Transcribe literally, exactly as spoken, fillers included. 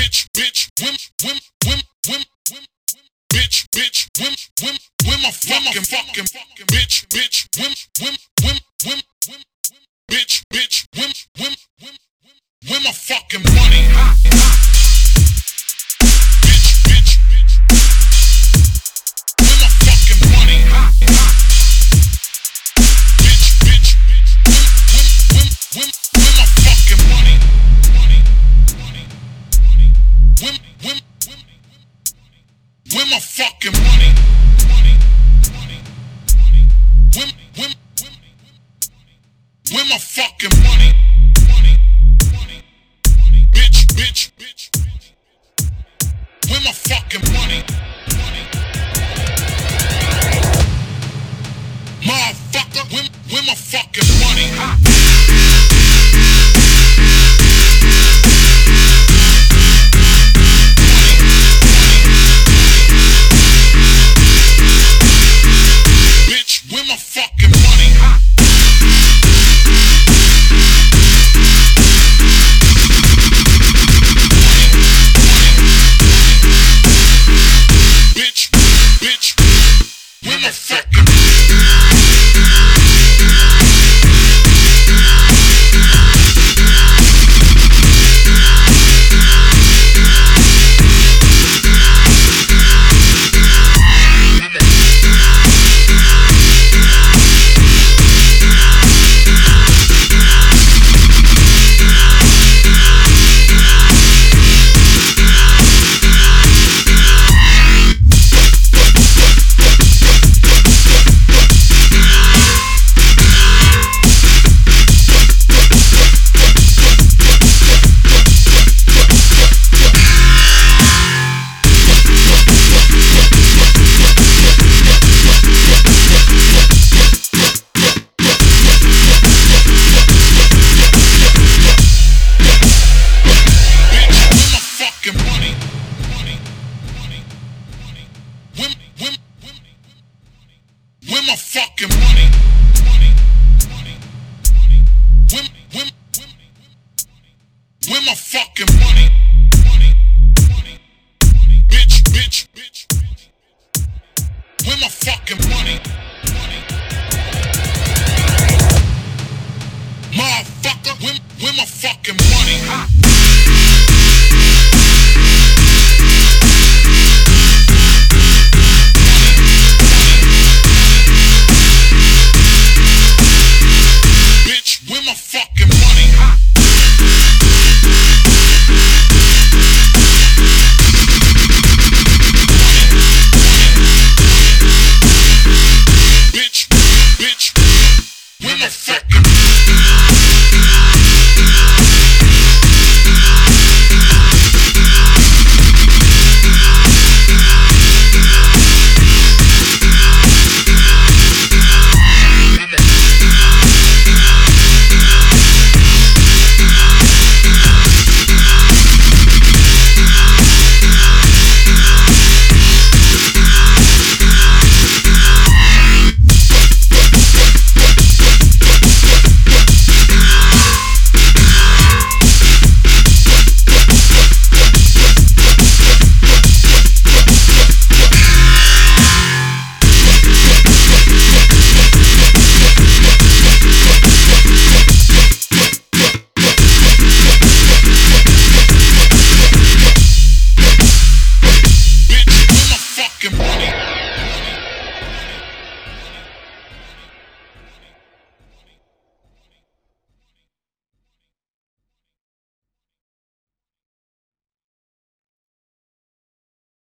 bitch, bitch, whim, whim, whim, whim, whim, bitch, bitch, whim, whim, whim, a fucking, fucking, fucking, bitch, bitch, whim, whim, whim, whim, whim, bitch, bitch, whim, whim, whim, whim, a fucking money. Bitch, bitch, bitch, whim, a fucking money. Bitch, bitch, bitch, whim, whim, whim, whim, a fucking money. Money, money, money, whim, whim, whim, whim, a fucking money. Money, money, money, whim, whim, whim, whim, a fucking money.